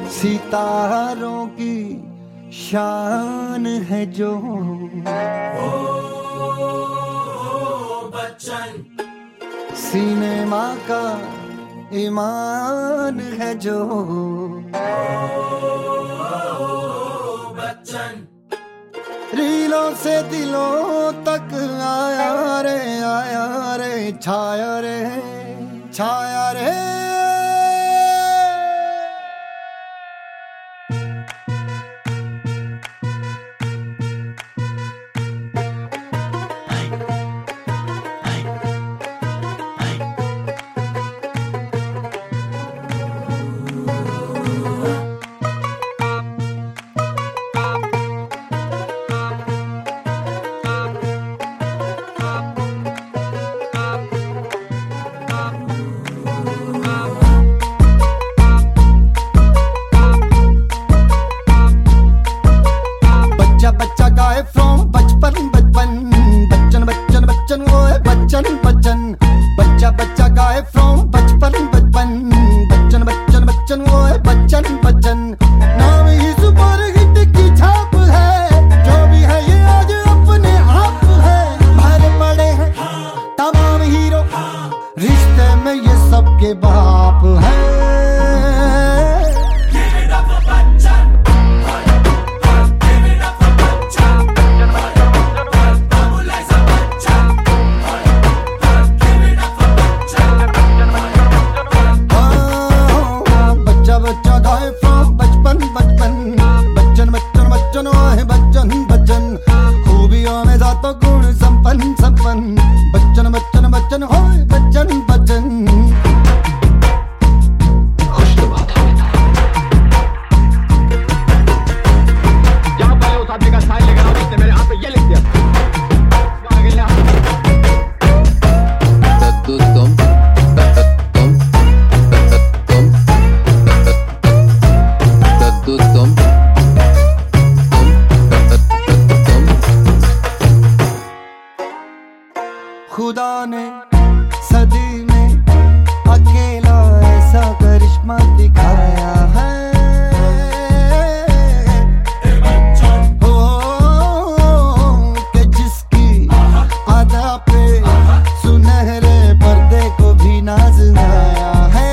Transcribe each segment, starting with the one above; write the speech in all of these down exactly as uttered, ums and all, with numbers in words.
सितारों की शान है जो ओ बच्चन, सिनेमा का ईमान है जो बच्चन, रीलों से दिलों तक आया रे आया रे छाया रे छाया रे। बच्चा गाए फ्रॉम बचपन बचपन बच्चन बच्चन बच्चन वो है बच्चन बच्चन। बच्चा बच्चा गाए फ्रॉम बचपन बचपन बच्चन बच्चन बच्चन वो है बच्चन बच्चन। नाम ही सुपर हिट की छाप है, जो भी है ये आज अपने आप है। भरे पड़े हैं तमाम हीरो, रिश्ते में ये सबके बाप है। बच्चन बच्चन खूबियों में जातो गुण संपन्न संपन्न बच्चन बच्चन बच्चन हो बच्चन बच्चन। खुश तो बात है जहाँ पहले उस आदमी का साइन लेकर आओ, उसने मेरे हाथ पे ये लिख दिया दद्दू तुम तुम तुम दद्दू तुम खुदा ने सदी में अकेला ऐसा करिश्मा दिखाया है। ओ कि जिसकी अदा पे सुनहरे पर्दे को भी नाज आया है।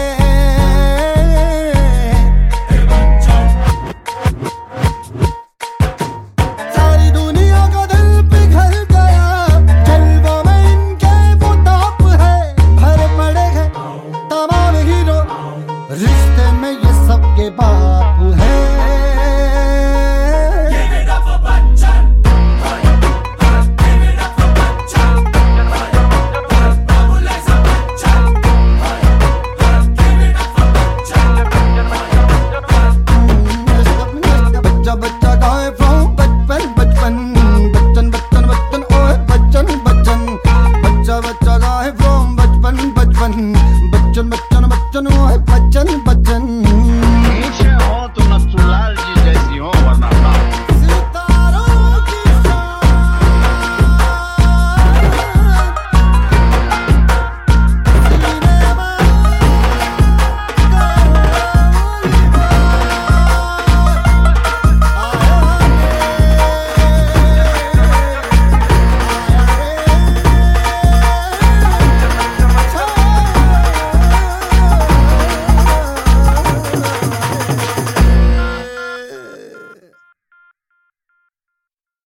सारी दुनिया का दिल पिघल गया, जलवों में इनके वो ताप है। भरे पड़े हैं तमाम हीरो, रिश्ते में ये सबके बाप है। बच्चा बच्चा गाए फ्रॉम बचपन बचपन बच्चन बच्चन बच्चन ओए बच्चन बच्चन। बच्चा बच्चा गाए फ्रॉम बचपन बचपन बच्चन बच्चन बच्चन ओए बच्चन बच्चन।